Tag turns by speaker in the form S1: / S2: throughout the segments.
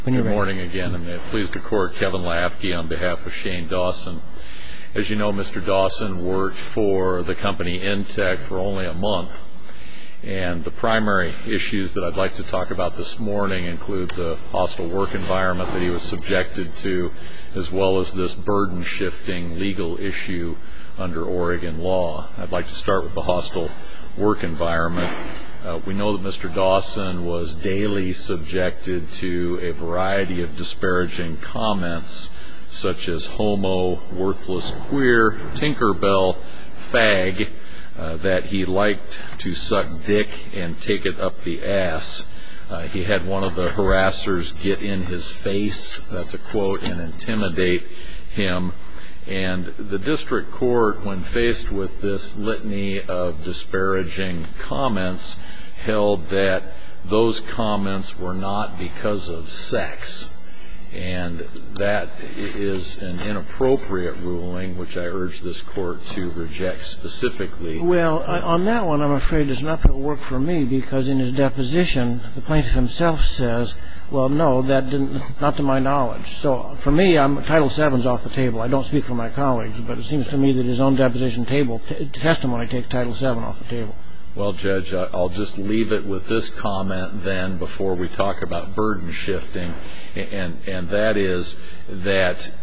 S1: Good morning again, and may it please the Court, Kevin Lafke on behalf of Shane Dawson. As you know, Mr. Dawson worked for the company Intech for only a month, and the primary issues that I'd like to talk about this morning include the hostile work environment that he was subjected to, as well as this burden-shifting legal issue under Oregon law. I'd like to start with the hostile work environment. We know that Mr. Dawson was daily subjected to a variety of disparaging comments, such as homo, worthless queer, Tinkerbell, fag, that he liked to suck dick and take it up the ass. He had one of the harassers get in his face, that's a quote, and intimidate him. And the district court, when faced with this litany of disparaging comments, held that those comments were not because of sex. And that is an inappropriate ruling, which I urge this court to reject specifically.
S2: Well, on that one, I'm afraid there's nothing that will work for me, because in his deposition, the plaintiff himself says, well, no, that didn't, not to my knowledge. So for me, Title VII's off the table. I don't speak for my colleagues, but it seems to me that his own deposition testimony takes Title VII off the table.
S1: Well, Judge, I'll just leave it with this comment then before we talk about burden shifting, and that is that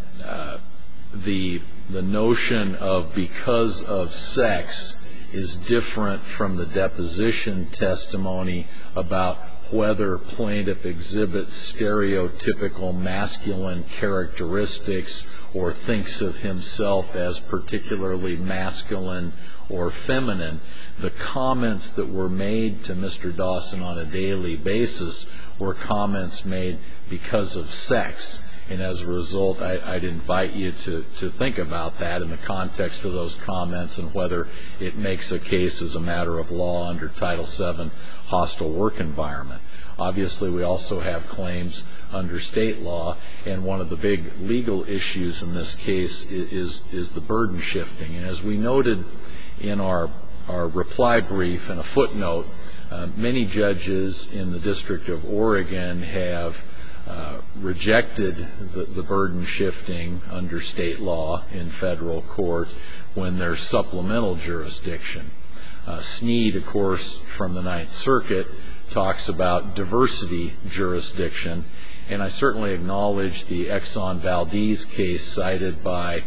S1: the notion of because of sex is different from the deposition testimony about whether plaintiff exhibits stereotypical masculine characteristics or thinks of himself as particularly masculine or feminine. The comments that were made to Mr. Dawson on a daily basis were comments made because of sex. And as a result, I'd invite you to think about that in the context of those comments and whether it makes a case as a matter of law under Title VII hostile work environment. Obviously, we also have claims under state law, and one of the big legal issues in this case is the burden shifting. And as we noted in our reply brief and a footnote, many judges in the District of Oregon have rejected the burden shifting under state law in federal court when there's supplemental jurisdiction. Sneed, of course, from the Ninth Circuit, talks about diversity jurisdiction, and I certainly acknowledge the Exxon Valdez case cited by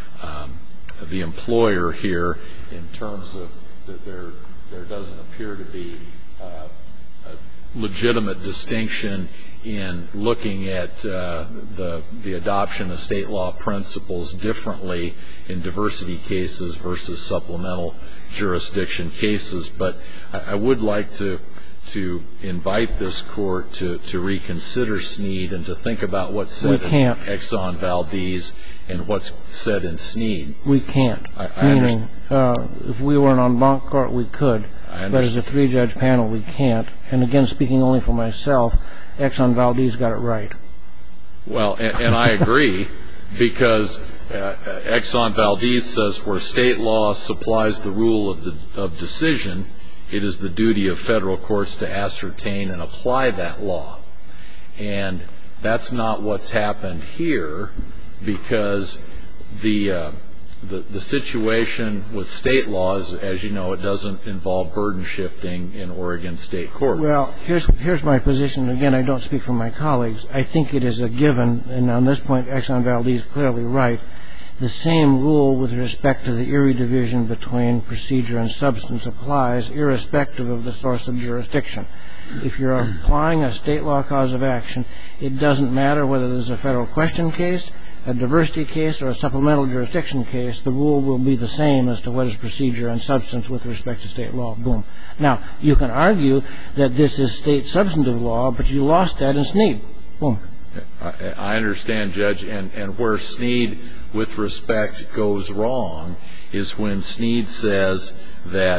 S1: the employer here in terms of that there doesn't appear to be a legitimate distinction in looking at the adoption of state law principles differently in diversity cases versus supplemental jurisdiction cases. But I would like to invite this court to reconsider Sneed and to think about what's said in Exxon Valdez and what's said in Sneed.
S2: We can't. Meaning, if we were an en banc court, we could. But as a three-judge panel, we can't. And again, speaking only for myself, Exxon Valdez got it right.
S1: Well, and I agree, because Exxon Valdez says where state law supplies the rule of decision, it is the duty of federal courts to ascertain and apply that law. And that's not what's happened here, because the situation with state laws, as you know, it doesn't involve burden shifting in Oregon State Court.
S2: Well, here's my position. Again, I don't speak for my colleagues. I think it is a given, and on this point, Exxon Valdez is clearly right. The same rule with respect to the Erie division between procedure and substance applies irrespective of the source of jurisdiction. If you're applying a state law cause of action, it doesn't matter whether there's a federal question case, a diversity case, or a supplemental jurisdiction case. The rule will be the same as to what is procedure and substance with respect to state law. Boom. Now, you can argue that this is state substantive law, but you lost that in Sneed. Boom.
S1: I understand, Judge, and where Sneed, with respect, goes wrong is when Sneed says that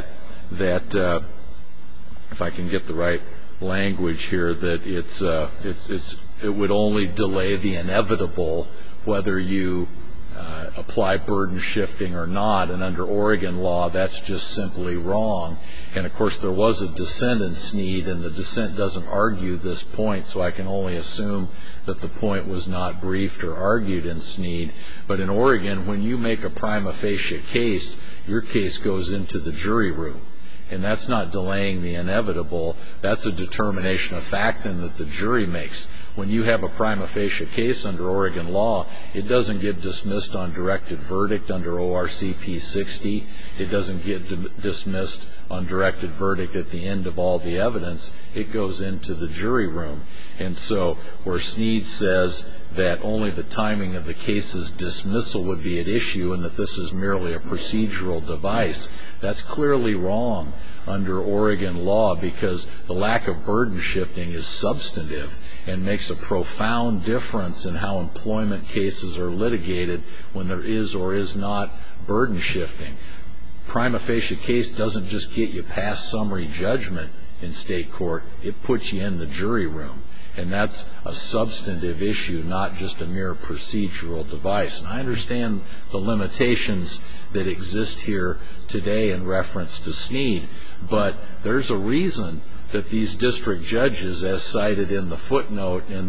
S1: if I can get the right language here, that it would only delay the inevitable whether you apply burden shifting or not, and under Oregon law, that's just simply wrong. And, of course, there was a dissent in Snead, and the dissent doesn't argue this point, so I can only assume that the point was not briefed or argued in Snead. But in Oregon, when you make a prima facie case, your case goes into the jury room. And that's not delaying the inevitable. That's a determination of fact then that the jury makes. When you have a prima facie case under Oregon law, it doesn't get dismissed on directed verdict under ORCP 60. It doesn't get dismissed on directed verdict at the end of all the evidence. It goes into the jury room. And so where Snead says that only the timing of the case's dismissal would be at issue and that this is merely a procedural device, that's clearly wrong under Oregon law, because the lack of burden shifting is substantive and makes a profound difference in how employment cases are litigated when there is or is not burden shifting. Prima facie case doesn't just get you past summary judgment in state court. It puts you in the jury room. And that's a substantive issue, not just a mere procedural device. And I understand the limitations that exist here today in reference to Snead, but there's a reason that these district judges, as cited in the footnote in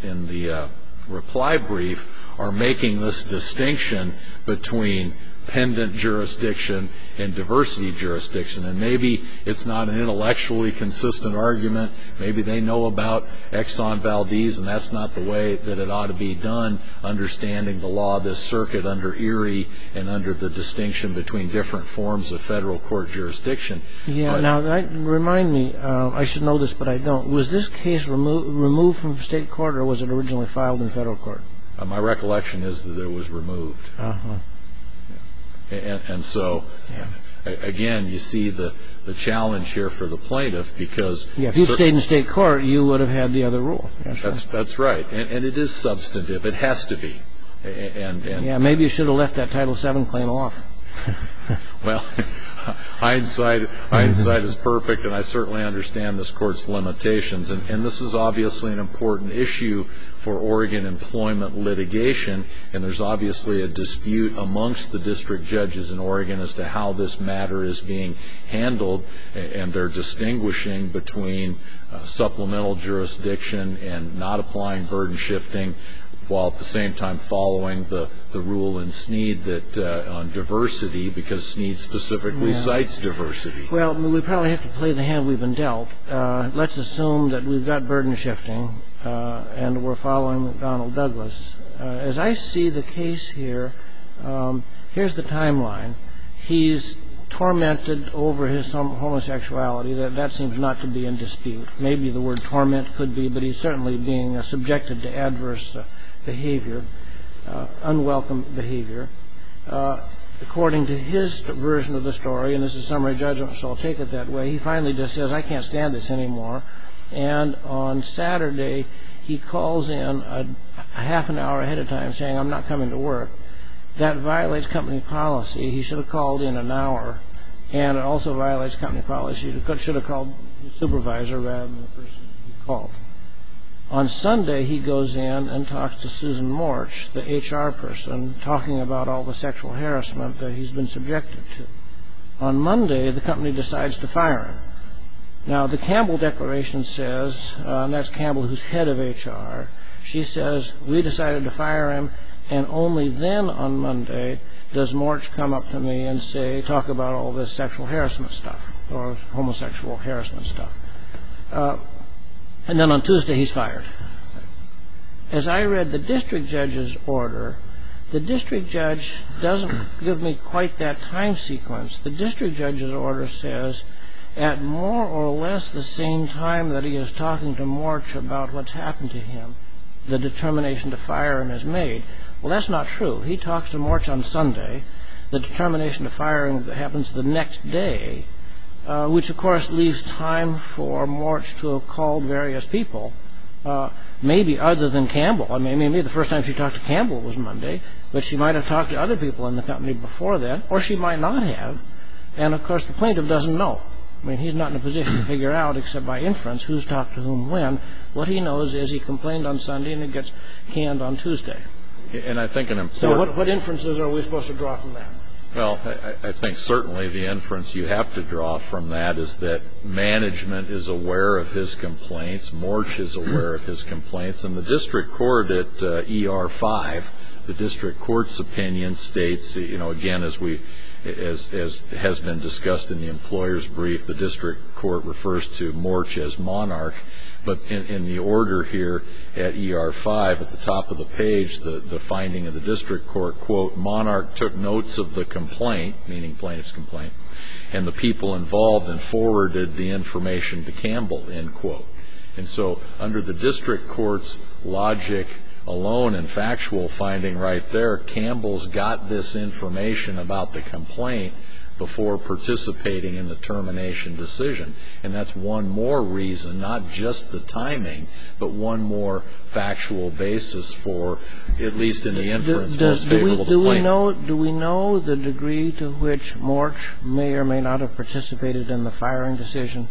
S1: the reply brief, are making this distinction between pendant jurisdiction and diversity jurisdiction. And maybe it's not an intellectually consistent argument. Maybe they know about Exxon Valdez, and that's not the way that it ought to be done, understanding the law of this circuit under Erie and under the distinction between different forms of federal court jurisdiction.
S2: Yeah, now, remind me, I should know this, but I don't. Was this case removed from state court, or was it originally filed in federal court?
S1: My recollection is that it was removed.
S2: Uh-huh.
S1: And so, again, you see the challenge here for the plaintiff, because...
S2: Yeah, if you'd stayed in state court, you would have had the other rule. Yeah, sure.
S1: That's right. And it is substantive. It has to be.
S2: Yeah, maybe you should have left that Title VII claim off.
S1: Well, hindsight is perfect, and I certainly understand this Court's limitations. And this is obviously an important issue for Oregon employment litigation, and there's obviously a dispute amongst the district judges in Oregon as to how this matter is being handled, and they're distinguishing between supplemental jurisdiction and not applying burden shifting, while at the same time following the rule in Snead that on diversity, because Snead specifically cites diversity.
S2: Well, we probably have to play the hand we've been dealt. Let's assume that we've got burden shifting and we're following McDonnell Douglas. As I see the case here, here's the timeline. He's tormented over his homosexuality. That seems not to be in dispute. Maybe the word torment could be, but he's certainly being subjected to adverse behavior, unwelcome behavior. According to his version of the story, and this is summary judgment, so I'll take it that way, he finally just says, I can't stand this anymore. And on Saturday, he calls in a half an hour ahead of time saying, I'm not coming to work. That violates company policy. He should have called in an hour, and it also violates company policy. He should have called the supervisor rather than the person he called. On Sunday, he goes in and talks to Susan Morch, the HR person, talking about all the sexual harassment that he's been subjected to. On Monday, the company decides to fire him. Now, the Campbell Declaration says, and that's Campbell who's head of HR, she says, we decided to fire him, and only then on Monday does Morch come up to me and say, talk about all this sexual harassment stuff, or homosexual harassment stuff. And then on Tuesday, he's fired. As I read the district judge's order, the district judge doesn't give me quite that time sequence. The district judge's order says, at more or less the same time that he is talking to Morch about what's happened to him, the determination to fire him is made. Well, that's not true. He talks to Morch on Sunday. The determination to fire him happens the next day, which, of course, leaves time for Morch to have called various people, maybe other than Campbell. I mean, maybe the first time she talked to Campbell was Monday, but she might have talked to other people in the company before that, or she might not have. And, of course, the plaintiff doesn't know. I mean, he's not in a position to figure out, except by inference, who's talked to whom when. What he knows is he complained on Sunday and it gets canned on Tuesday.
S1: And I think an important...
S2: So what inferences are we supposed to draw from that?
S1: Well, I think certainly the inference you have to draw from that is that management is aware of his complaints, Morch is aware of his complaints, and the district court at ER 5, the district court's opinion states, again, as has been discussed in the employer's brief, the district court refers to Morch as monarch. But in the order here at ER 5, at the top of the page, the finding of the district court, quote, monarch took notes of the complaint, meaning plaintiff's complaint, and the people involved and forwarded the information to Campbell, end quote. And so under the district court's logic alone and factual finding right there, Campbell's got this information about the complaint before participating in the termination decision. And that's one more reason, not just the timing, but one more factual basis for, at least in the inference, most favorable to plaintiff.
S2: Do we know the degree to which Morch may or may not have participated in the firing decision?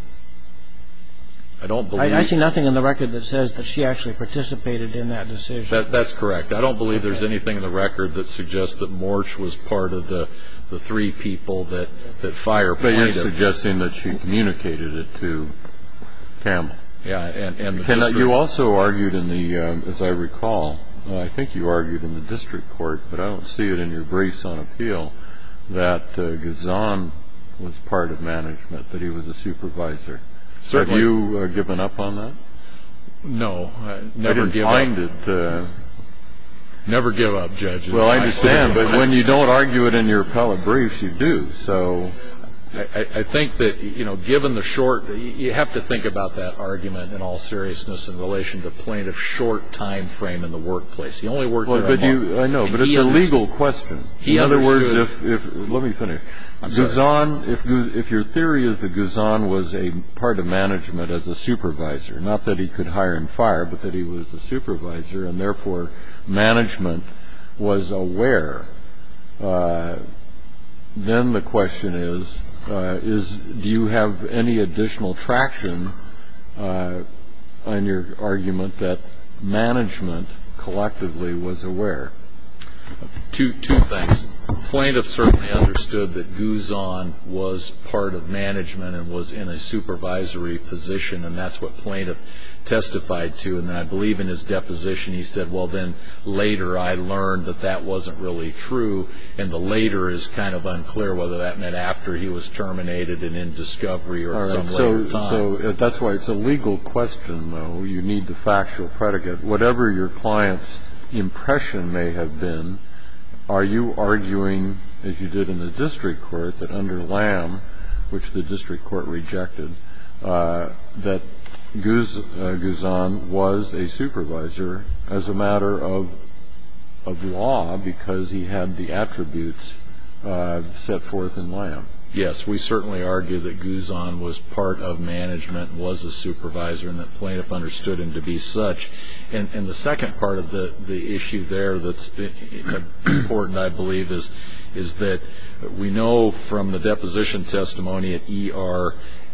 S1: I don't believe...
S2: I see nothing in the record that says that she actually participated in that decision.
S1: That's correct. I don't believe there's anything in the record that suggests that Morch was part of the three people that fire plaintiff.
S3: But you're suggesting that she communicated it to Campbell.
S1: Yeah, and the district...
S3: You also argued in the, as I recall, I think you argued in the district court, but I don't see it in your briefs on appeal, that Guzan was part of management, that he was a supervisor.
S1: Certainly.
S3: Have you given up on that?
S1: No, never give up.
S3: I didn't find it...
S1: Never give up, judges.
S3: Well, I understand, but when you don't argue it in your appellate briefs, you do. So
S1: I think that, given the short, you have to think about that argument in all seriousness in relation to plaintiff's short time frame in the workplace. He only worked there a month.
S3: I know, but it's a legal question. In other words, let me finish. Guzan, if your theory is that Guzan was a part of management as a supervisor, not that he could hire and fire, but that he was a supervisor, and therefore management was aware, then the question is, do you have any additional traction on your argument that management collectively was aware?
S1: Two things. Plaintiff certainly understood that Guzan was part of management and was in a supervisory position, and that's what plaintiff testified to. And then I believe in his deposition he said, well, then later I learned that that wasn't really true, and the later is kind of unclear whether that meant after he was terminated and in discovery or at some later time.
S3: So that's why it's a legal question, though. You need the factual predicate. Whatever your client's impression may have been, are you arguing, as you did in the district court, that under Lamb, which the district court rejected, that Guzan was a supervisor as a matter of law because he had the attributes set forth in Lamb?
S1: Yes, we certainly argue that Guzan was part of management, was a supervisor, and that plaintiff understood him to be such. And the second part of the issue there that's important, I believe, is that we know from the deposition testimony at ER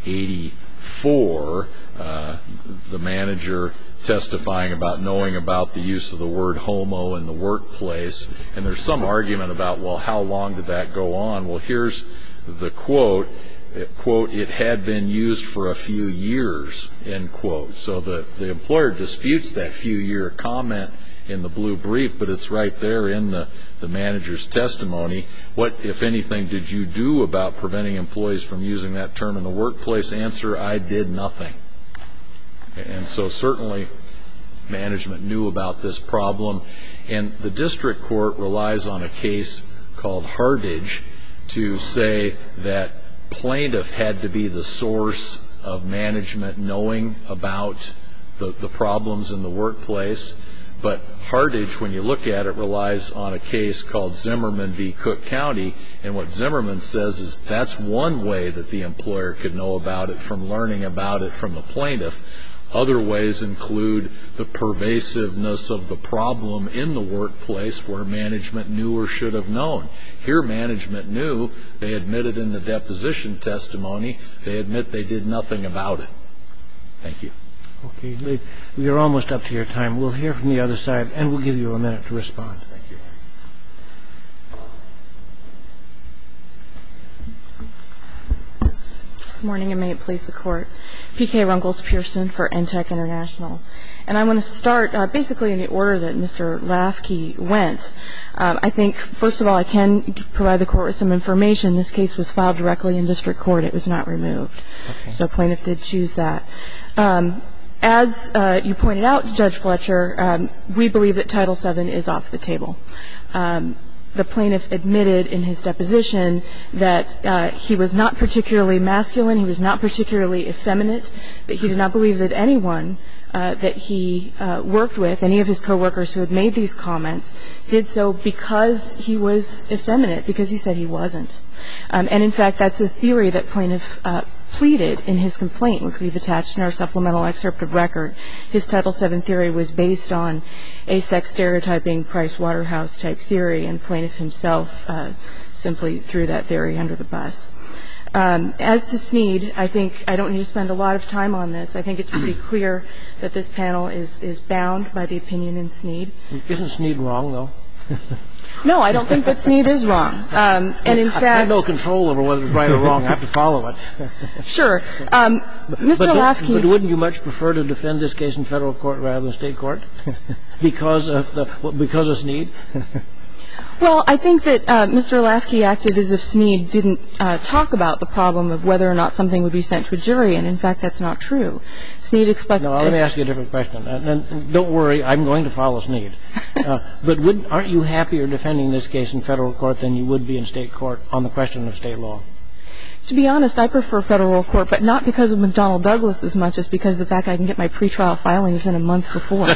S1: 84, the manager testifying about knowing about the use of the word homo in the workplace, and there's some argument about, well, how long did that go on? Well, here's the quote, it had been used for a few years, end quote. So the employer disputes that few-year comment in the blue brief, but it's right there in the manager's testimony. What, if anything, did you do about preventing employees from using that term in the workplace? Answer, I did nothing. And so certainly management knew about this problem, and the district court relies on a case called Hardage to say that plaintiff had to be the source of management knowing about the problems in the workplace. But Hardage, when you look at it, relies on a case called Zimmerman v. Cook County, and what Zimmerman says is that's one way that the employer could know about it from learning about it from the plaintiff. Other ways include the pervasiveness of the problem in the workplace where management knew or should have known. Here management knew. They admitted in the deposition testimony. They admit they did nothing about it. Thank you.
S2: Okay. We are almost up to your time. We'll hear from the other side, and we'll give you a minute to respond.
S1: Thank
S4: morning, and may it please the Court. P.K. Runkles-Pearson for NTEC International. And I want to start basically in the order that Mr. Lafke went. I think, first of all, I can provide the Court with some information. This case was filed directly in district court. It was not removed. Okay. So plaintiff did choose that. As you pointed out, Judge Fletcher, we believe that Title VII is off the table. The plaintiff admitted in his deposition that he was not particularly masculine, he was not particularly effeminate, that he did not believe that anyone that he worked with, any of his coworkers who had made these comments, did so because he was effeminate, because he said he wasn't. And, in fact, that's a theory that plaintiff pleaded in his complaint, which we've attached in our supplemental excerpt of record. His Title VII theory was based on a sex stereotyping Price Waterhouse type theory, and plaintiff himself simply threw that theory under the bus. As to Snead, I think I don't need to spend a lot of time on this. I think it's pretty clear that this panel is bound by the opinion in Snead.
S2: Isn't Snead wrong, though?
S4: No, I don't think that Snead is wrong. And in fact,
S2: I have no control over whether it's right or wrong. I have to follow it.
S4: Sure. Mr. Lafke.
S2: But wouldn't you much prefer to defend this case in federal court rather than state court because of Snead?
S4: Well, I think that Mr. Lafke acted as if Snead didn't talk about the problem of whether or not something would be sent to a jury, and in fact that's not true. Snead expected.
S2: No, let me ask you a different question. And don't worry, I'm going to follow Snead. But aren't you happier defending this case in federal court than you would be in state court on the question of state law?
S4: To be honest, I prefer federal court, but not because of McDonnell Douglas as much as because of the fact I can get my pretrial filings in a month before.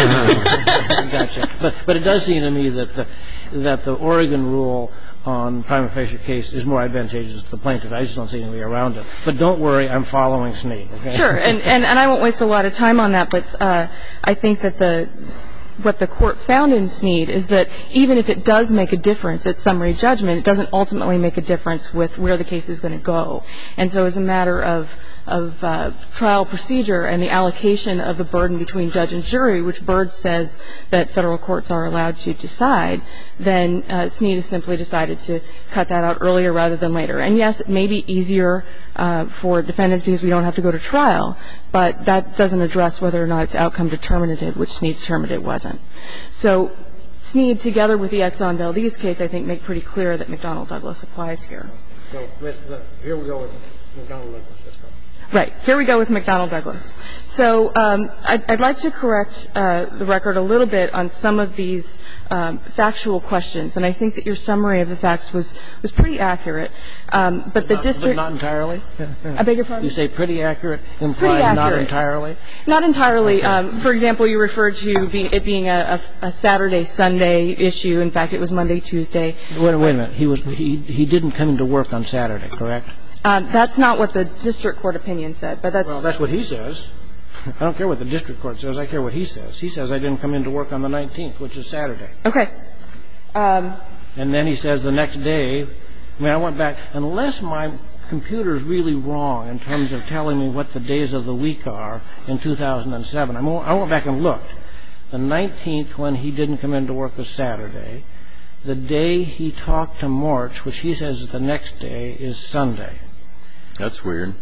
S2: Gotcha. But it does seem to me that the Oregon rule on prima facie case is more advantageous to the plaintiff. I just don't see any way around it. But don't worry, I'm following Snead. Okay?
S4: Sure. And I won't waste a lot of time on that, but I think that what the Court found in Snead is that even if it does make a difference at summary judgment, it doesn't ultimately make a difference with where the case is going to go. And so as a matter of trial procedure and the allocation of the burden between judge and jury, which Byrd says that federal courts are allowed to decide, then Snead has simply decided to cut that out earlier rather than later. And, yes, it may be easier for defendants because we don't have to go to trial, but that doesn't address whether or not it's outcome determinative, which Snead determined it wasn't. So Snead, together with the Exxon Valdez case, I think make pretty clear that McDonnell Douglas applies here.
S2: So here we go with McDonnell Douglas.
S4: Right. Here we go with McDonnell Douglas. So I'd like to correct the record a little bit on some of these factual questions, and I think that your summary of the facts was pretty accurate. But the district — But not entirely? I beg your pardon?
S2: You say pretty accurate, implied not entirely?
S4: Not entirely. For example, you referred to it being a Saturday-Sunday issue. In fact, it was Monday-Tuesday.
S2: Wait a minute. He didn't come into work on Saturday, correct?
S4: That's not what the district court opinion said, but that's —
S2: Well, that's what he says. I don't care what the district court says. I care what he says. He says I didn't come into work on the 19th, which is Saturday.
S4: Okay.
S2: And then he says the next day — I mean, I went back. Unless my computer is really wrong in terms of telling me what the days of the week are in 2007, I went back and looked. The 19th, when he didn't come into work, was Saturday. The day he talked to March, which he says is the next day, is Sunday.
S3: That's weird.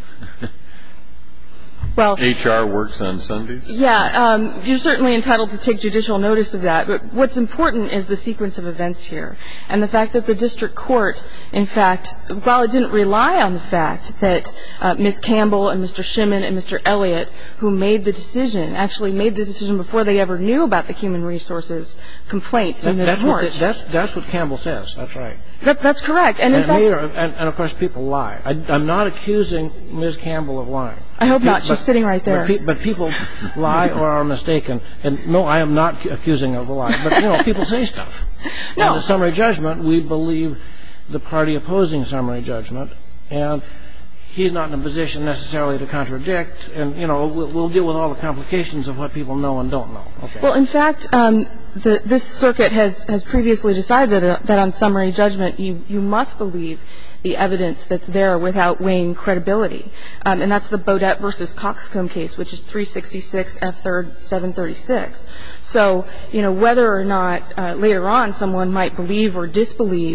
S4: Well,
S3: HR works on Sundays?
S4: Yeah. You're certainly entitled to take judicial notice of that. But what's important is the sequence of events here. And the fact that the district court, in fact, while it didn't rely on the fact that Ms. Campbell and Mr. Shimon and Mr. Elliott, who made the decision, actually made the decision before they ever knew about the human resources complaint to Ms. March.
S2: That's what Campbell says. That's right.
S4: That's correct. And in fact —
S2: And, of course, people lie. I'm not accusing Ms. Campbell of lying.
S4: I hope not. She's sitting right there.
S2: But people lie or are mistaken. And, no, I am not accusing her of a lie. But, you know, people say stuff.
S4: No.
S2: In the summary judgment, we believe the party opposing summary judgment. And he's not in a position necessarily to contradict. And, you know, we'll deal with all the complications of what people know and don't know. Okay.
S4: Well, in fact, this circuit has previously decided that on summary judgment you must believe the evidence that's there without weighing credibility. And that's the Bodette v. Coxcomb case, which is 366 F. 3rd 736. So, you know, whether or not later on someone might believe or disbelieve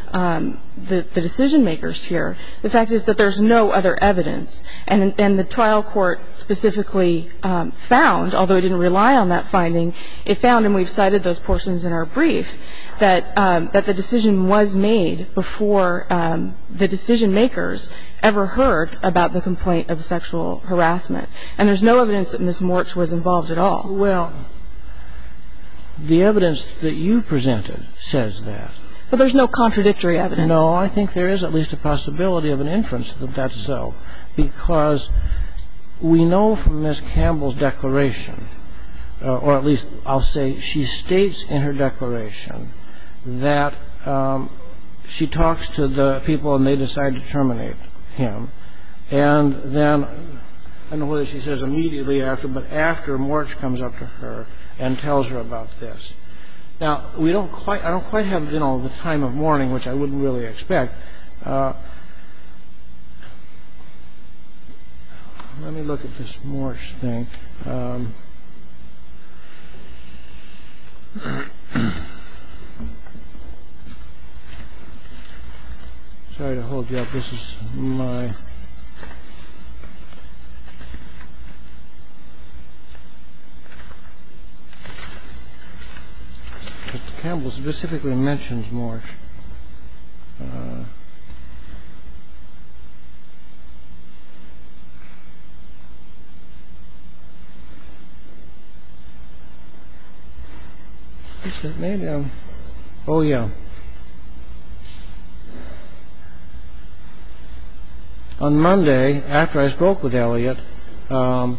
S4: the decision makers here. The fact is that there's no other evidence. And the trial court specifically found, although it didn't rely on that finding, it found, and we've cited those portions in our brief, that the decision was made before the decision makers ever heard about the complaint of sexual harassment. And there's no evidence that Ms. Morch was involved at all.
S2: Well, the evidence that you presented says that.
S4: But there's no contradictory evidence.
S2: No, I think there is at least a possibility of an inference that that's so, because we know from Ms. Campbell's declaration, or at least I'll say she states in her declaration that she talks to the people and they decide to terminate him. And then, I don't know whether she says immediately after, but after Morch comes up to her and tells her about this. Now, I don't quite have, the time of mourning, which I wouldn't really expect. Let me look at this Morch thing. Sorry to hold you up. This is my... Campbell specifically mentions Morch. Maybe I'm... Oh, yeah. On Monday, after I spoke with Elliot about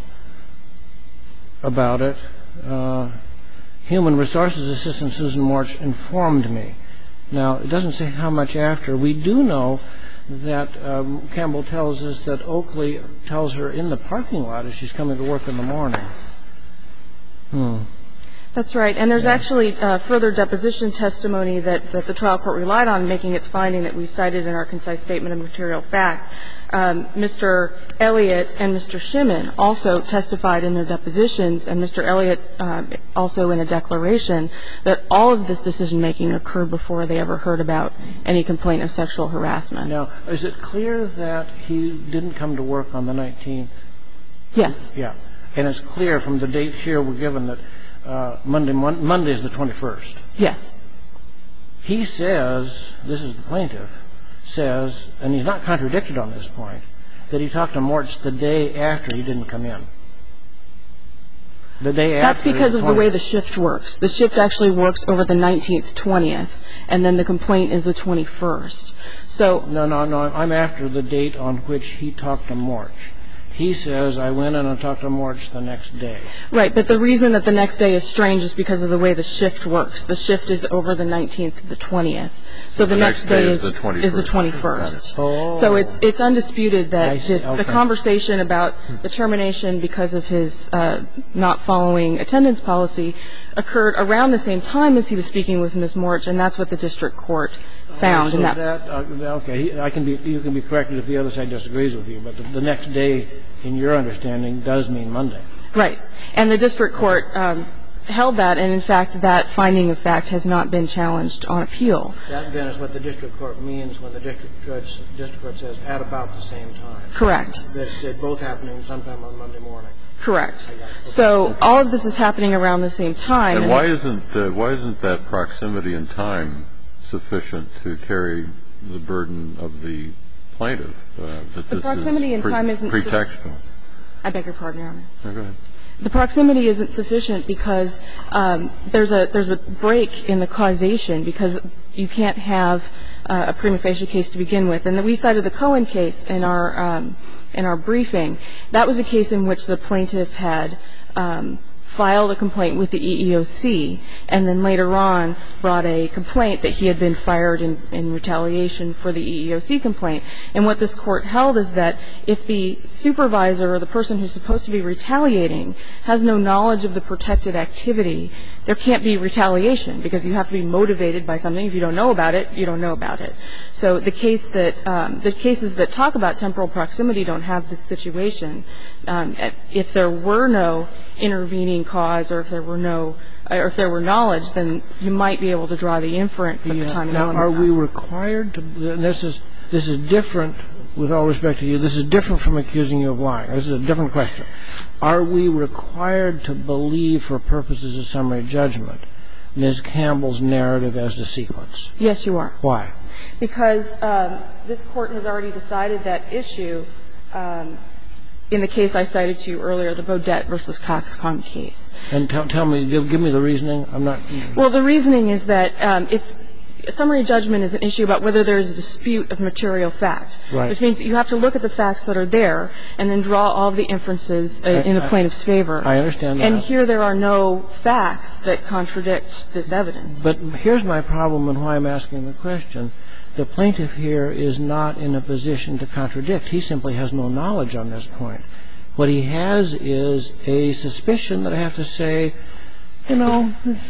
S2: it, Human Resources Assistant Susan Morch informed me. Now, it doesn't say how much after. We do know that Campbell tells us that Oakley tells her in the parking lot as she's coming to work in the morning.
S4: That's right. And there's actually further deposition testimony that the trial court relied on, making its finding that we cited in our concise statement of material fact. Mr. Elliott and Mr. Shimon also testified in their depositions, and Mr. Elliott also in a declaration, that all of this decision-making occurred before they ever heard about any complaint of sexual harassment.
S2: Now, is it clear that he didn't come to work on the 19th?
S4: Yes.
S2: Yeah. And it's clear from the date here we're given that Monday is the 21st.
S4: Yes.
S2: He says, this is the plaintiff, says, and he's not contradicted on this point, that he talked to Morch the day after he didn't come in. The day after.
S4: That's because of the way the shift works. The shift actually works over the 19th, 20th, and then the complaint is the 21st. So
S2: No. I'm after the date on which he talked to Morch. He says, I went in and talked to Morch the next day.
S4: Right, but the reason that the next day is strange is because of the way the shift works. The shift is over the 19th to the 20th. So the next day is the 21st.
S2: Oh.
S4: So it's undisputed that
S2: Okay.
S4: the conversation about the termination because of his not following attendance policy occurred around the same time as he was speaking with Ms. Morch, and that's what the district court found.
S2: So okay, you can be corrected if the other side disagrees with you, but the next day, in your understanding, does mean Monday.
S4: Right. And the district court held that, and in fact, that finding of fact has not been challenged on appeal.
S2: That, then, is what the district court means when the district court says at about the same time.
S4: Correct.
S2: They're both happening sometime on Monday morning.
S4: Correct. So all of this is happening around the same time.
S3: And why isn't that proximity in time sufficient to carry the burden of the plaintiff? That
S4: The proximity in time isn't
S3: pretextual.
S4: I beg your pardon, Your Honor.
S3: No, go ahead.
S4: The proximity isn't sufficient because there's a break in the causation because you can't have a prima facie case to begin with. And we cited the Cohen case in our briefing. That was a case in which the plaintiff had filed a complaint with the EEOC and then later on brought a complaint that he had been fired in retaliation for the EEOC complaint. And what this court held is that if the supervisor or the person who's supposed to be retaliating has no knowledge of the protected activity, there can't be retaliation because you have to be motivated by something. If you don't know about it, you don't know about it. So the cases that talk about temporal proximity don't have this situation. If there were no intervening cause or if there were no or if there were knowledge, then you might be able to draw the inference at the time.
S2: Now, are we required to? This is different. With all respect to you, this is different from accusing you of lying. This is a different question. Are we required to believe, for purposes of summary judgment, Ms. Campbell's narrative as to sequence?
S4: Yes, you are.
S2: Why?
S4: Because this Court has already decided that issue in the case I cited to you earlier, the Bodette v. Coxcomb case.
S2: And tell me, give me the reasoning. I'm not.
S4: Well, the reasoning is that summary judgment is an issue about whether there is a dispute of material fact.
S2: Right.
S4: Which means you have to look at the facts that are there and then draw all of the inferences in the plaintiff's favor.
S2: I understand that.
S4: And here there are no facts that contradict this evidence.
S2: But here's my problem and why I'm asking the question. The plaintiff here is not in a position to contradict. He simply has no knowledge on this point. What he has is a suspicion that I have to say, you know,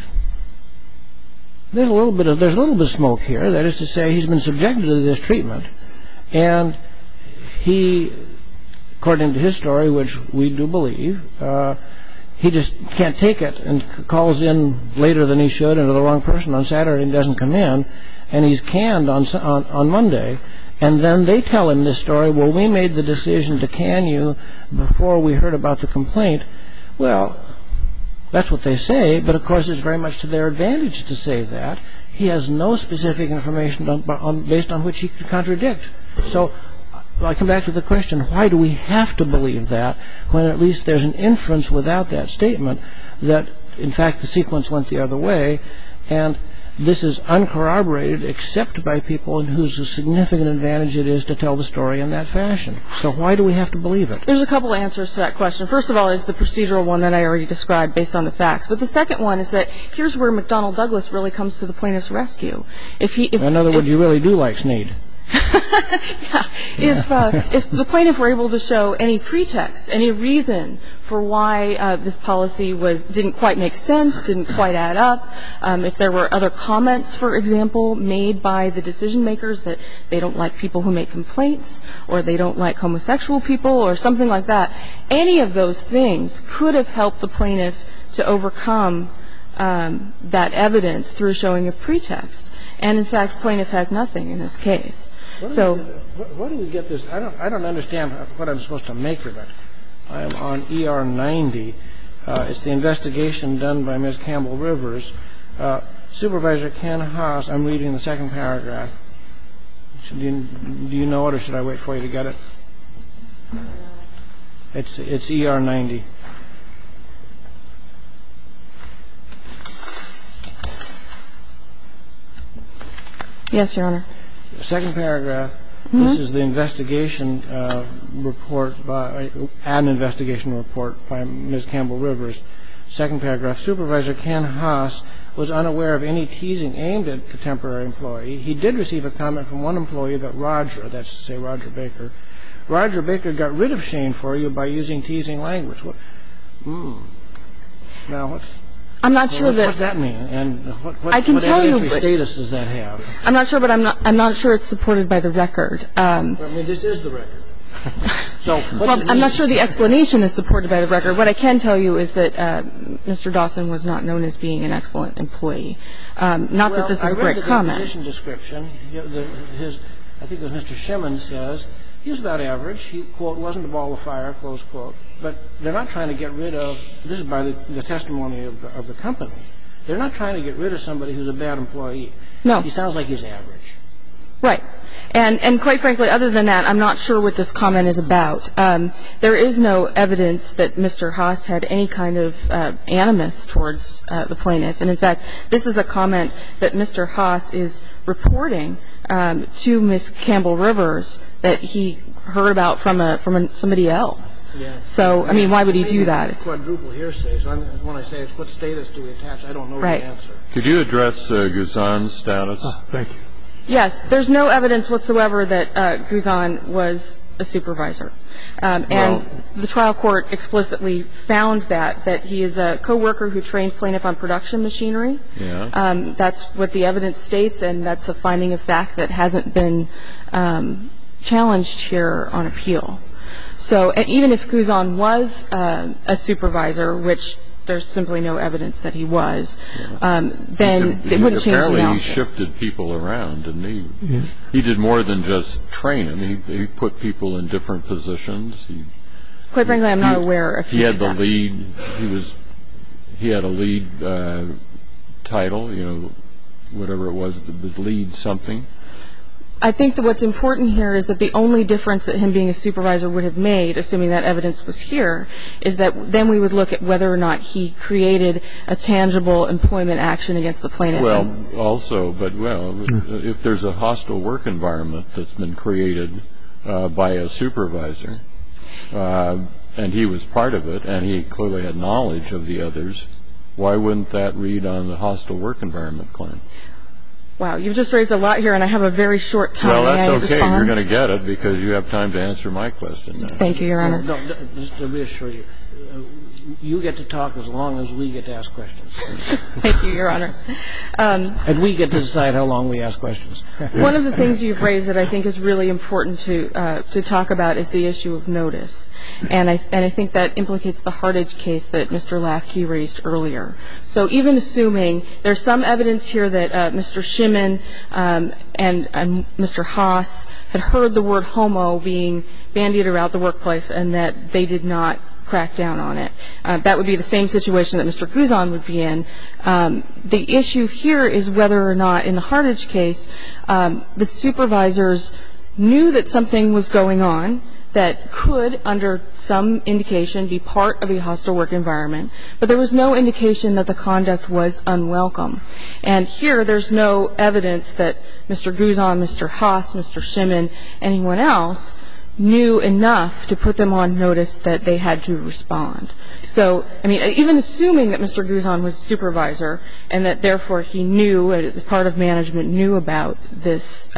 S2: there's a little bit of smoke here. That is to say, he's been subjected to this treatment, and he, according to his story, which we do believe, he just can't take it and calls in later than he should and to the wrong person on Saturday and doesn't come in, and he's canned on Monday. And then they tell him this story, well, we made the decision to can you before we heard about the complaint. Well, that's what they say, but of course it's very much to their advantage to say that. He has no specific information based on which he could contradict. So I come back to the question, why do we have to believe that when at least there's an inference without that statement that, in fact, the sequence went the other way, and this is uncorroborated except by people whose significant advantage it is to tell the story in that fashion. So why do we have to believe it?
S4: There's a couple answers to that question. First of all is the procedural one that I already described based on the facts. But the second one is that here's where McDonnell Douglas really comes to the plaintiff's rescue. In other words,
S2: you really do like Snead.
S4: Yeah. If the plaintiff were able to show any pretext, any reason for why this policy didn't quite make sense, didn't quite add up, if there were other comments, for example, made by the decision makers that they don't like people who make complaints or they don't like homosexual people or something like that, any of those things could have helped the plaintiff to overcome that evidence through showing a pretext. And, in fact, plaintiff has nothing in this case.
S2: Where do we get this? I don't understand what I'm supposed to make of it. I'm on ER 90. It's the investigation done by Ms. Campbell Rivers. Supervisor Ken Haas, I'm reading the second paragraph. Do you know it, or should I wait for you to get it? It's ER 90.
S4: Yes, Your Honor.
S2: Second paragraph. Mm-hmm. This is the investigation report an investigation report by Ms. Campbell Rivers. Second paragraph. Supervisor Ken Haas was unaware of any teasing aimed at the temporary employee. He did receive a comment from one employee that Roger, that's to say Roger Baker got rid of Shane for you by using teasing language. Now,
S4: I'm not sure that.
S2: What's that mean? And what
S4: evidentiary
S2: status does that have?
S4: I'm not sure, but I'm not sure it's supported by the record.
S2: I mean, this is the record. So,
S4: well, I'm not sure the explanation is supported by the record. What I can tell you is that Mr. Dawson was not known as being an excellent employee. Not that this is a great comment.
S2: I read the deposition description. I think it was Mr. Shimon says he was about average. He, quote, wasn't a ball of fire, close quote. But they're not trying to get rid of, this is by the testimony of the company, they're not trying to get rid of somebody who's a bad employee.
S4: No.
S2: He sounds like he's average.
S4: Right. And quite frankly, other than that, I'm not sure what this comment is about. There is no evidence that Mr. Haas had any kind of animus towards the plaintiff. And, in fact, this is a comment that Mr. Haas is reporting to Ms. Campbell Rivers that he heard about from somebody else.
S2: Yes.
S4: So, I mean, why would he do that?
S2: It's quadruple hearsay. So when I say what status do we attach, I don't know
S4: right.
S2: the answer.
S3: Could you address Guzan's status?
S5: Thank you.
S4: Yes. There's no evidence whatsoever that Guzan was a supervisor. And the trial court explicitly found that he is a co-worker who trained plaintiff on production machinery.
S3: Yeah.
S4: That's what the evidence states, and that's a finding of fact that hasn't been challenged here on appeal. So even if Guzan was a supervisor, which there's simply no evidence that he was, then it wouldn't change the analysis.
S3: Apparently he shifted people around, didn't he? Yeah. He did more than just train them. He put people in different positions.
S4: Quite frankly, I'm not aware if
S3: he had the lead. He had a lead title, whatever it was lead something.
S4: I think that what's important here is that the only difference that him being a supervisor would have made, assuming that evidence was here, is that then we would look at whether or not he created a tangible employment action against the plaintiff.
S3: If there's a hostile work environment that's been created by a supervisor, and he was part of it, and he clearly had knowledge of the others, why wouldn't that read on the hostile work environment claim?
S2: Wow, you've just raised a lot here, and I have a very short time.
S3: Well, that's okay. You're going to get it because you have time to answer my question now.
S4: Thank you, Your Honor.
S2: No, just to reassure you, you get to talk as long as we get to ask questions.
S4: Thank you, Your Honor.
S2: And we get to decide how long we ask questions.
S4: One of the things you've raised that I think is really important to talk about is the issue of notice. And I think that implicates the Hardage case that Mr. Lafke raised earlier. So even assuming there's some evidence here that Mr. Shimon and Mr. Haas had heard the word homo being bandied around the workplace and that they did not crack down on it, that would be the same situation that Mr. Guzan would be in. The issue here is whether or not in the Hardage case the supervisors knew that something was going on that could, under some indication, be part of a hostile work environment, but there was no indication that the conduct was unwelcome. And here there's no evidence that Mr. Guzan, Mr. Haas, Mr. Shimon, anyone else knew enough to put them on notice that they had to respond. So, I mean, even assuming that Mr. Guzan was a supervisor and that therefore he knew, as part of management, knew about this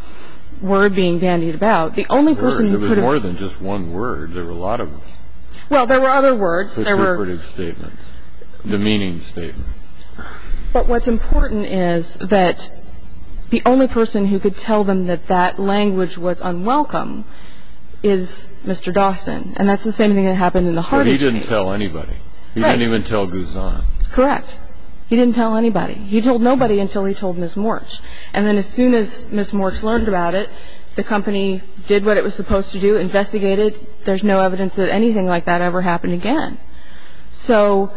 S4: word being bandied about, the only person who could have...
S3: There was more than just one word. There were a lot of...
S4: Well, there were other words.
S3: Interpretive statements, demeaning statements.
S4: But what's important is that the only person who could tell them that that language was unwelcome is Mr. Dawson. And that's the same thing that happened in the Hardage case.
S3: But he didn't tell anybody. He didn't even tell Guzan.
S4: Correct. He didn't tell anybody. He told nobody until he told Ms. Morch. And then as soon as Ms. Morch learned about it, the company did what it was supposed to do, investigated. There's no evidence that anything like that ever happened again. So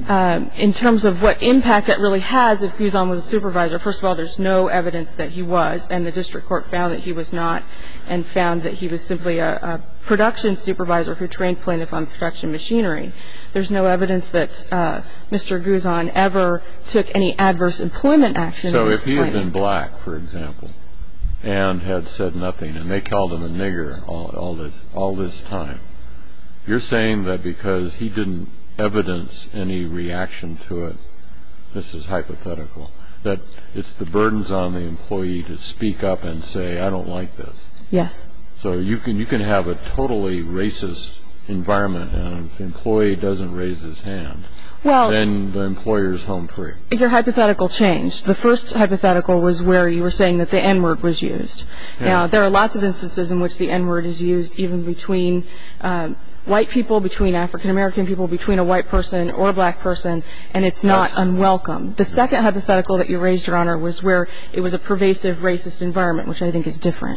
S4: in terms of what impact that really has if Guzan was a supervisor, first of all, there's no evidence that he was, and the district court found that he was not and found that he was simply a production supervisor who trained plaintiff on production machinery. There's no evidence that Mr. Guzan ever took any adverse employment action.
S3: So if he had been black, for example, and had said nothing, and they called him a nigger all this time, you're saying that because he didn't evidence any reaction to it, this is hypothetical, that it's the burdens on the employee to speak up and say, I don't like this?
S4: Yes.
S3: So you can have a totally racist environment, and if the employee doesn't raise his hand, then the employer's home free.
S4: Your hypothetical changed. The first hypothetical was where you were saying that the N-word was used. Yeah. Now, there are lots of instances in which the N-word is used even between white people, between African-American people, between a white person or a black person, and it's not unwelcome. The second hypothetical that you raised, Your Honor, was where it was a pervasive racist environment, which I think is different.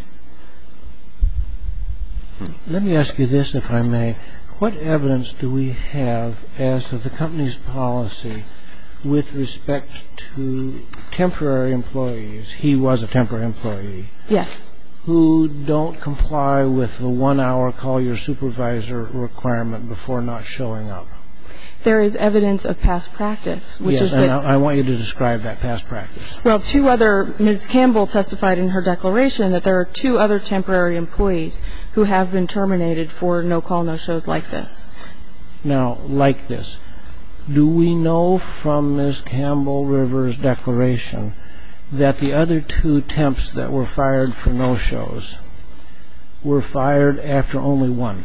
S2: Let me ask you this, if I may. What evidence do we have as to the company's policy with respect to temporary employees? He was a temporary employee.
S4: Yes.
S2: Who don't comply with the 1 hour call your supervisor requirement before not showing up?
S4: There is evidence of past practice, which is that...
S2: Yes, and I want you to describe that past practice.
S4: Well, Ms. Campbell testified in her declaration that there are 2 other temporary employees who have been terminated for no-call, no-shows like this.
S2: Now, like this, do we know from Ms. Campbell-Rivers' declaration that the other 2 temps that were fired for no-shows were fired after only 1?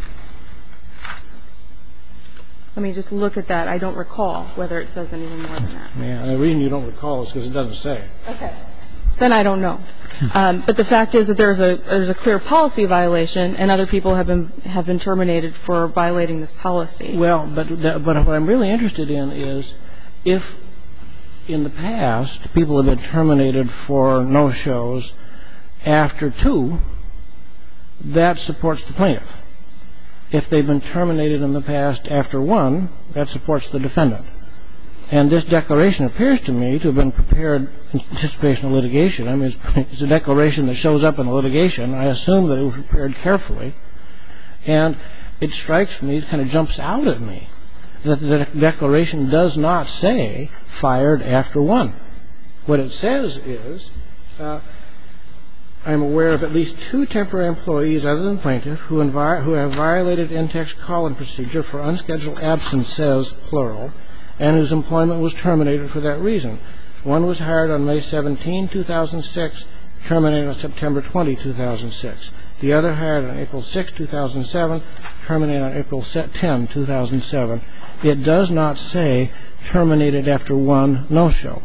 S4: Let me just look at that. I don't recall whether it says anything more than that.
S2: Yeah, the reason you don't recall is because it doesn't say.
S4: Okay. Then I don't know. But the fact is that there's a clear policy violation, and other people have been terminated for violating this policy.
S2: Well, but what I'm really interested in is if in the past people have been terminated for no-shows after 2, that supports the plaintiff. If they've been terminated in the past after 1, that supports the defendant. And this declaration appears to me to have been prepared in anticipation of litigation. I mean, it's a declaration that shows up in a litigation. I assume that it was prepared carefully. And it strikes me, it kind of jumps out at me, that the declaration does not say fired after 1. What it says is, I'm aware of at least 2 temporary employees other than plaintiff who have violated Intech's call-in procedure for unscheduled absences, plural, and whose employment was terminated for that reason. One was hired on May 17, 2006, terminated on September 20, 2006. The other hired on April 6, 2007, terminated on April 10, 2007. It does not say terminated after 1 no-show.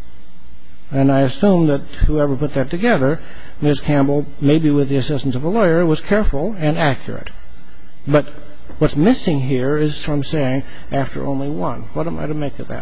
S2: And I assume that whoever put that together, Ms. Campbell, maybe with the assistance of a lawyer, was careful and accurate. But what's missing here is from saying after only 1. What am I to make of that?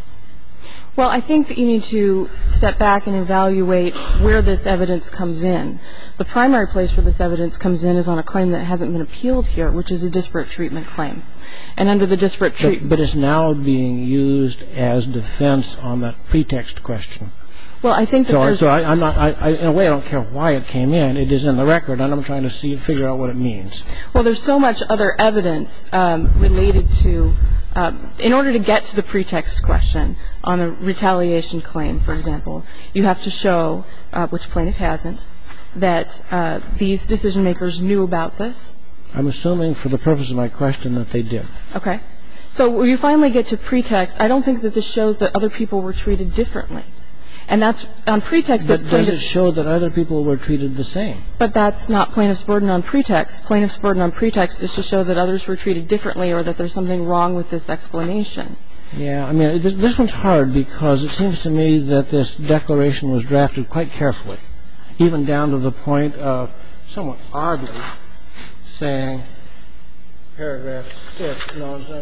S4: Well, I think that you need to step back and evaluate where this evidence comes in. The primary place where this evidence comes in is on a claim that hasn't been appealed here, which is a disparate treatment claim. And under the disparate treatment...
S2: But it's now being used as defense on that pretext question.
S4: Well, I think that there's...
S2: So I'm not, in a way, I don't care why it came in. It is in the record, and I'm trying to figure out what it means.
S4: Well, there's so much other evidence related to... in order to get to the pretext question on a retaliation claim, for example, you have to show, which plaintiff hasn't, that these decision-makers knew about this.
S2: I'm assuming for the purpose of my question that they did.
S4: Okay. So when you finally get to pretext, I don't think that this shows that other people were treated differently. And that's on pretext that
S2: But does it show that other people were treated the same?
S4: But that's not plaintiff's burden on pretext. Plaintiff's burden on pretext is to show that others were treated differently or that there's something wrong with this explanation.
S2: Yeah, I mean, this one's hard because it seems to me that this declaration was drafted quite carefully, even down to the point of somewhat oddly saying, paragraph 6, no, it's not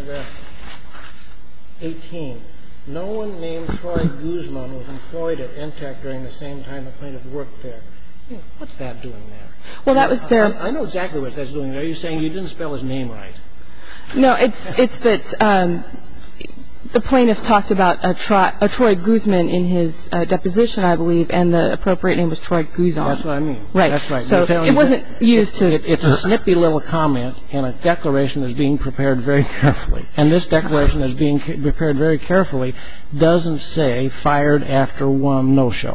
S2: paragraph 18. No one named Troy Guzman was employed at Intech during the same time the plaintiff worked there. What's that doing there?
S4: Well, that was their...
S2: I know exactly what that's doing there. Are you saying you didn't spell his name right?
S4: No, it's that the plaintiff talked about a Troy Guzman in his deposition, I believe, and the appropriate name was Troy Guzman.
S2: That's what I mean.
S4: Right.
S2: That's right.
S4: So it wasn't used to...
S2: It's a snippy little comment in a declaration that's being prepared very carefully. And this declaration that's being prepared very carefully doesn't say fired after 1 no-show.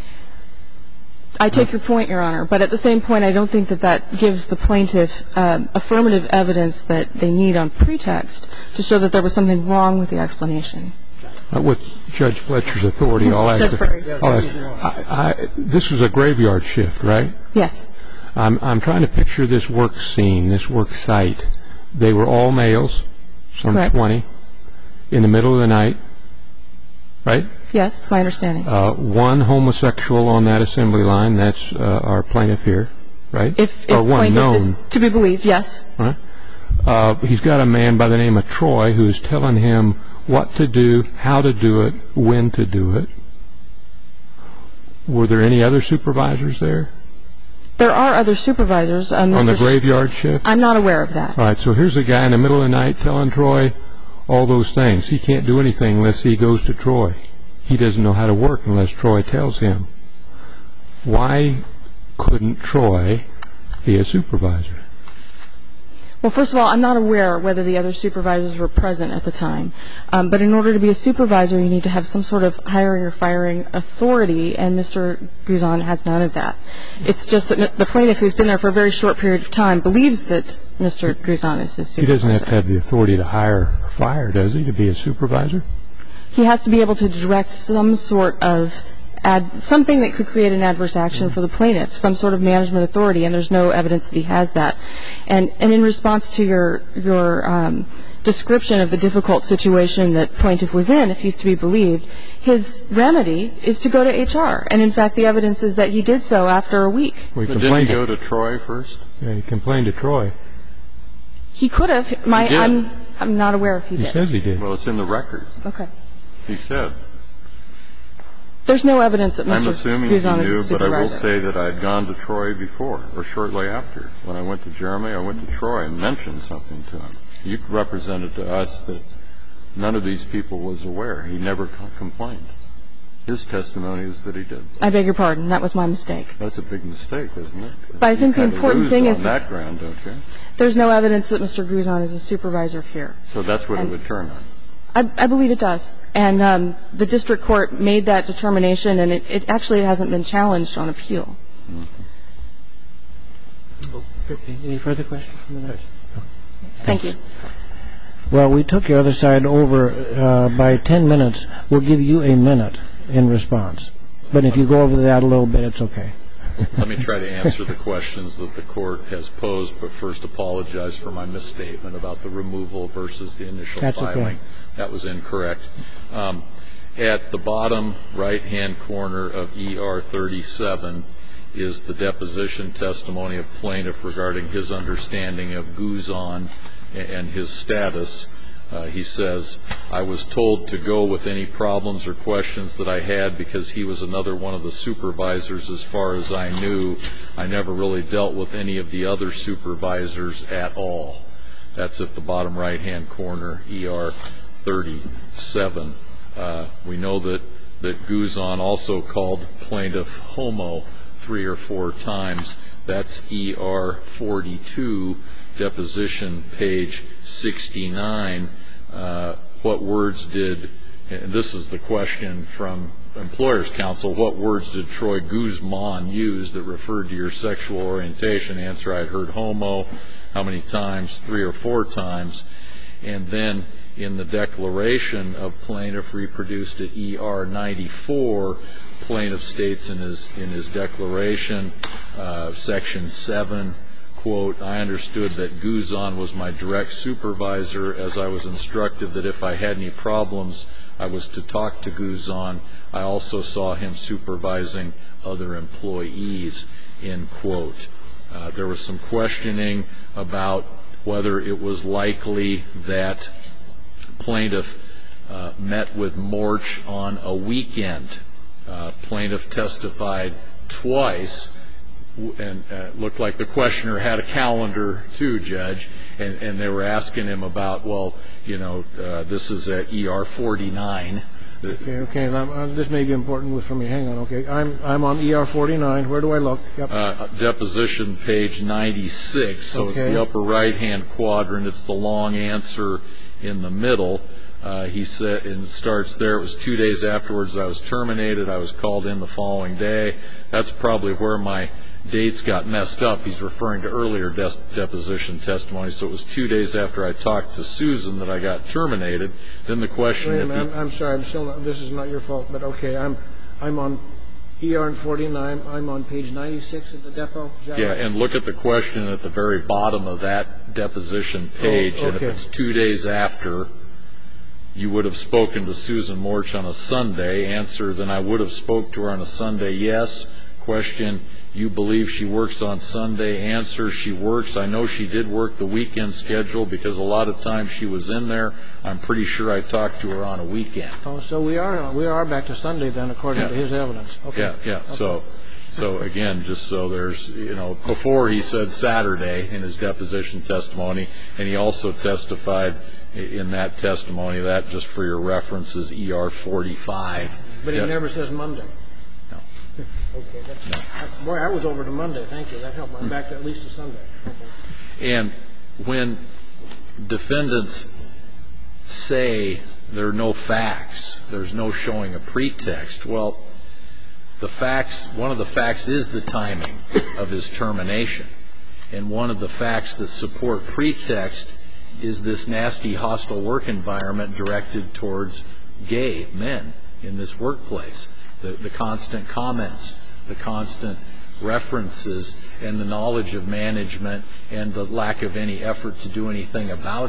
S4: I take your point, Your Honor. But at the same point, I don't think that that gives the plaintiff affirmative evidence that they need on pretext to show that there was something wrong with the explanation.
S5: With Judge Fletcher's authority, I'll ask this was a graveyard shift, right?
S4: Yes.
S5: I'm trying to picture this work scene, this work site. They were all males, some
S4: Correct.
S5: 20, in the middle of the night, right?
S4: Yes, that's my understanding.
S5: One homosexual on that assembly line, that's our plaintiff here, right?
S4: If
S5: or one
S4: plaintiff
S5: known.
S4: is to be believed, yes.
S5: Right? He's got a man by the name of Troy who's telling him what to do, how to do it, when to do it. Were there any other supervisors there?
S4: There are other supervisors.
S5: On the graveyard shift?
S4: I'm not aware of that.
S5: All right, so here's a guy in the middle of the night telling Troy all those things. He can't do anything unless he goes to Troy. He doesn't know how to work unless Troy tells him. Why couldn't Troy be a supervisor?
S4: Well, first of all, I'm not aware whether the other supervisors were present at the time. But in order to be a supervisor, you need to have some sort of hiring or firing authority, and Mr. Guzan has none of that. It's just that the plaintiff, who's been there for a very short period of time, believes that Mr. Guzan is his supervisor.
S5: He doesn't have to have the authority to hire or fire, does he, to be a supervisor?
S4: He has to be able to direct some sort of something that could create an adverse action for the plaintiff, some sort of management authority, and there's no evidence that he has that. And in response to your description of the difficult situation that plaintiff was in, if he's to be believed, his remedy is to go to HR. And, in fact, the evidence is that he did so after a week.
S3: But didn't he go to Troy first?
S5: Yeah, he complained to Troy.
S4: He could have. I'm not aware if he did.
S5: He says he did.
S3: Well, it's in the record.
S4: Okay.
S3: He said.
S4: There's no evidence that Mr.
S3: I'm assuming he
S4: Guzan is a
S3: knew, but I will
S4: supervisor.
S3: say that I had gone to Troy before or shortly after. When I went to Jeremy, I went to Troy and mentioned something to him. You represented to us that none of these people was aware. He never complained. His testimony is that he did.
S4: I beg your pardon. That was my mistake.
S3: That's a big mistake, isn't it?
S4: But I think the important thing is
S3: on that ground, don't you?
S4: There's no evidence that Mr. Guzan is a supervisor here.
S3: So that's what it would turn on.
S4: I believe it does. And the district court made that determination, and it actually hasn't been challenged on appeal.
S2: Any further questions from the bench?
S4: Thank you.
S2: Well, we took your other side over by 10 minutes. We'll give you a minute in response. But if you go over that a little bit, it's okay.
S1: Let me try to answer the questions that the court has posed, but first apologize for my misstatement about the removal versus the initial filing.
S2: Okay.
S1: That was incorrect. At the bottom right-hand corner of ER 37 is the deposition testimony of plaintiff regarding his understanding of Guzan and his status. He says, I was told to go with any problems or questions that I had because he was another one of the supervisors as far as I knew. I never really dealt with any of the other supervisors at all. That's at the bottom right-hand corner, ER 37. We know that Guzan also called plaintiff homo 3 or 4 times. That's ER 42, deposition page 69. What words did, and this is the question from Employers Council, what words did Troy Guzman use that referred to your sexual orientation? Answer, I heard homo. How many times? 3 or 4 times. And then in the declaration of plaintiff reproduced at ER 94, plaintiff states in his declaration, section 7, quote, I understood that Guzan was my direct supervisor as I was instructed that if I had any problems, I was to talk to Guzan. I also saw him supervising other employees, end quote. There was some questioning about whether it was likely that plaintiff met with Morch on a weekend. Plaintiff testified twice, and it looked like the questioner had a calendar too, Judge, and they were asking him about, well, you know, this is at ER 49.
S2: Okay. This may be important for me. Hang on. Okay. I'm on ER 49. Where do I look? Yep.
S1: Deposition page 96. So It's the upper right-hand quadrant. It's the long answer in the middle. He said, and it starts there. It was 2 days afterwards I was terminated. I was called in the following day. That's probably where my dates got messed up. He's referring to earlier deposition testimony. So it was 2 days after I talked to Susan that I got terminated. Then the question.
S2: Wait a minute. I'm sorry. I'm still not, this is not your fault, but okay. I'm on ER 49. I'm on page 96 of the depot.
S1: Yeah, and look at the question at the very bottom of that deposition page.
S2: Oh, okay.
S1: And if it's 2 days after, you would have spoken to Susan Morch on a Sunday. Answer, then I would have spoke to her on a Sunday, yes. Question, you believe she works on Sunday? Answer, she works. I know she did work the weekend schedule because a lot of times she was in there. I'm pretty sure I talked to her on a weekend.
S2: Oh, so we are back to Sunday then, according to his evidence. Okay.
S1: Yeah. Okay. So again, just so there's, you know, before he said Saturday in his deposition testimony, and he also testified in that testimony, that just for your reference is ER 45.
S2: But he never says Monday.
S1: No.
S2: Okay. Boy, I was over to Monday. Thank you. That helped. I'm back to at least to Sunday. Okay.
S1: And when defendants say there are no facts, there's no showing a pretext, well, one of the facts is the timing of his termination. And one of the facts that support pretext is this nasty, hostile work environment directed towards gay men in this workplace. The constant comments, the constant references, and the knowledge of management and the lack of any effort to do anything about it.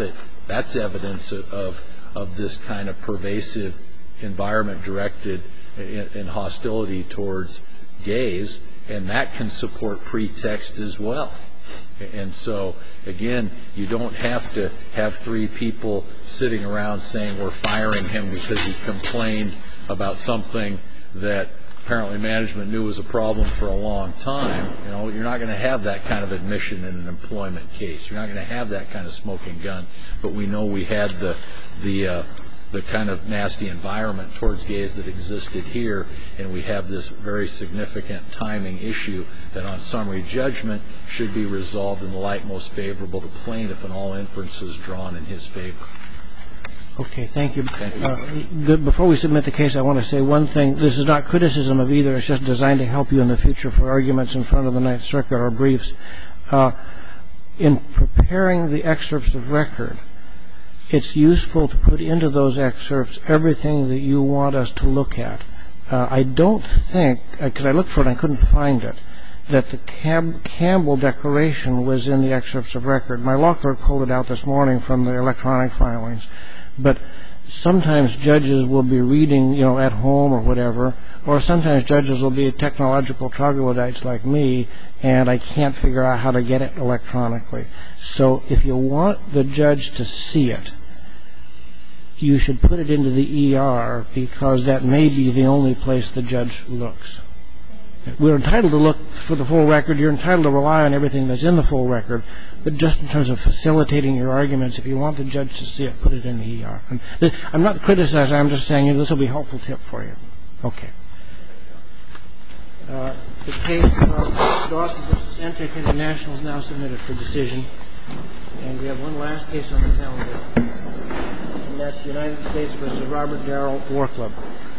S1: That's evidence of this kind of pervasive environment directed in hostility towards gays, and that can support pretext as well. And so, again, you don't have to have 3 people sitting around saying we're firing him because he complained about something that apparently management knew was a problem for a long time. You know, you're not going to have that kind of admission in an employment case. You're not going to have that kind of smoking gun. But we know we had the kind of nasty environment towards gays that existed here, and we have this very significant timing issue that on summary judgment should be resolved in the light most favorable to plaintiff and all inferences drawn in his favor.
S2: Okay, thank you. Before we submit the case, I want to say one thing. This is not criticism of either. It's just designed to help you in the future for arguments in front of the Ninth Circuit or briefs. In preparing the excerpts of record, it's useful to put into those excerpts everything that you want us to look at. I don't think, because I looked for it and I couldn't find it, that the Campbell Declaration was in the excerpts of record. My law clerk pulled it out this morning from the electronic filings. But sometimes judges will be reading, you know, at home or whatever, or sometimes judges will be technological troglodytes like me, and I can't figure out how to get it electronically. So if you want the judge to see it, you should put it into the ER, because that may be the only place the judge looks. We're entitled to look for the full record. You're entitled to rely on everything that's in the full record. But just in terms of facilitating your arguments, if you want the judge to see it, put it in the ER. I'm not criticizing. I'm just saying this will be a helpful tip for you. Okay. The case of Dawson v. Entech International is now submitted for decision. And we have one last case on the calendar. And that's United States v. Robert Darrell War Club.